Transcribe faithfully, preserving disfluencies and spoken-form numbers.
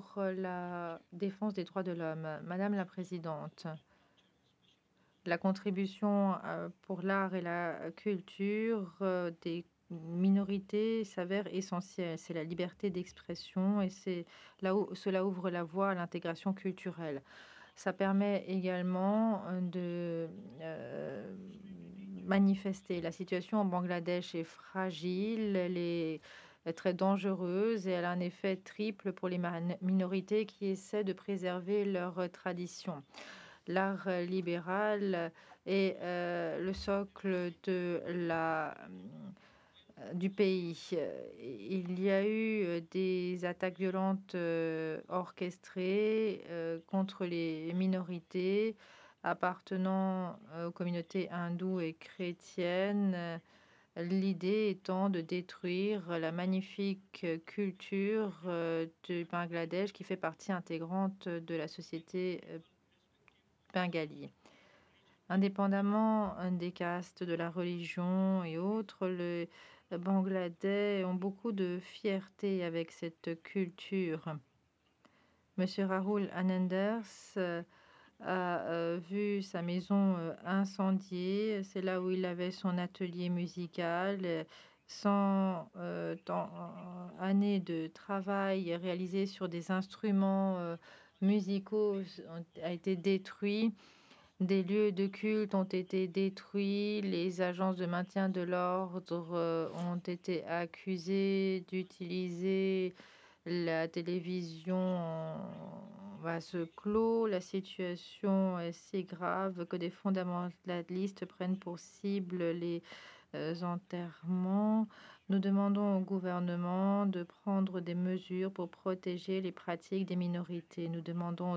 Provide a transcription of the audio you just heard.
pour euh, la défense des droits de l'homme. Madame la Présidente, la contribution euh, pour l'art et la culture euh, des minorités s'avère essentielle. C'est la liberté d'expression et c'est là où cela ouvre la voie à l'intégration culturelle. Ça permet également euh, de euh, manifester. La situation en Bangladesh est fragile, elle est très dangereuse et elle a un effet triple pour les man- minorités qui essaient de préserver leurs traditions. L'art euh, libéral est euh, le socle de la euh, du pays. Euh, Il y a eu euh, des attaques violentes euh, orchestrées euh, contre les minorités appartenant euh, aux communautés hindoues et chrétiennes. Euh, L'idée étant de détruire la magnifique culture euh, du Bangladesh qui fait partie intégrante de la société euh, bengali. Indépendamment euh, des castes, de la religion et autres, les Bangladais ont beaucoup de fierté avec cette culture. Monsieur Rahul Ananders euh, a euh, vu sa maison euh, incendiée. C'est là où il avait son atelier musical. Euh, Cent euh, temps- euh, années de travail réalisé sur des instruments euh, musicaux ont, a été détruit. Des lieux de culte ont été détruits, les agences de maintien de l'ordre euh, ont été accusées d'utiliser la télévision en vase clos. La situation est si grave que des fondamentalistes prennent pour cible les euh, enterrements. Nous demandons au gouvernement de prendre des mesures pour protéger les pratiques des minorités. Nous demandons